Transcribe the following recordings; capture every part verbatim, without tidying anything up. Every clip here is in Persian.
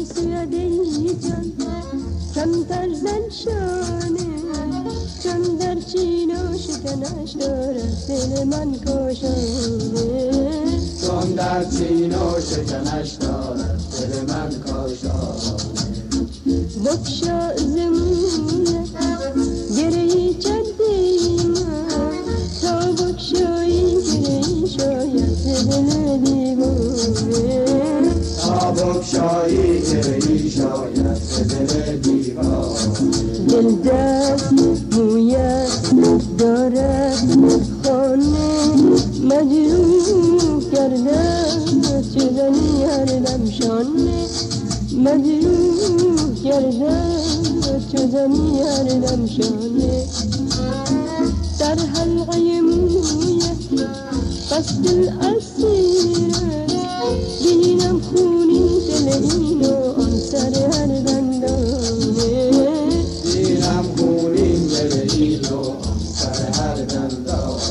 سوید ای جان کمتر زن شانه، چون در چین و شکنش دارد دل من کاشانه، چون در چین و شکنش دارد دل من کاشانه. بکشا زمونه گرهی چندی من، تا بکشایی گرهی شاید دل دیوانه، تا بکشایی گرهی شاید دل دیوانه. دل دست مویت دارد خانه، مجروح کردم چزنی هر دم شانه، مجروح کردم چزنی هر دم شانه. در حلقه مویت قصد الاسیره، بینم خونی دل این و آن سر هر دندانه، بینم خونین دل این و آن سر هر دندانه.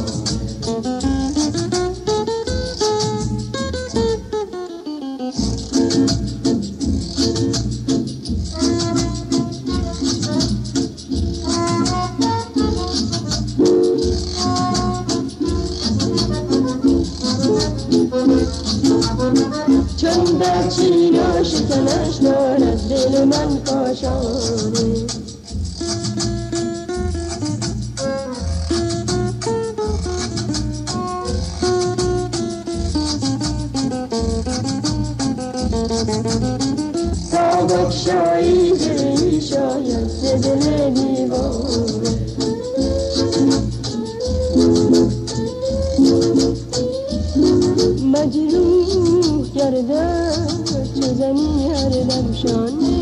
چون در چین و شکنش دارد دل من کاشانه، تا بکشایی گرهی شاید دل دیوانه. مجروح کردم چزنی هر دم شانه،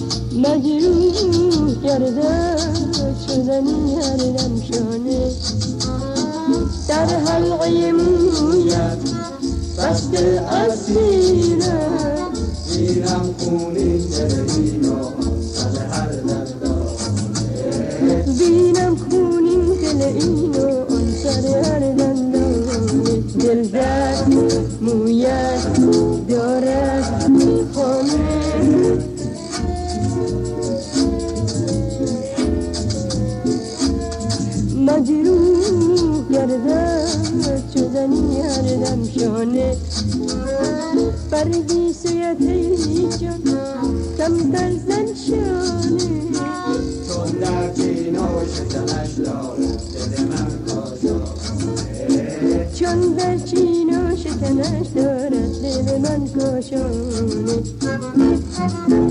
مجروح کردم چزنی هر دم شانه. در حلقه مویت قصد اسیره، بینم خونین دل این و آن سر هر دندانه، بینم خونین دل این و آن سر هر دندانه. دل در مویت دارد خانه، مجروح کردم چزنی هر دم شانه. برگی سوید ای جان کمتر زن شانه، چون در چین و شکنش دارد دل من کاشانه، چون در چین و شکنش دارد دل من کاشانه.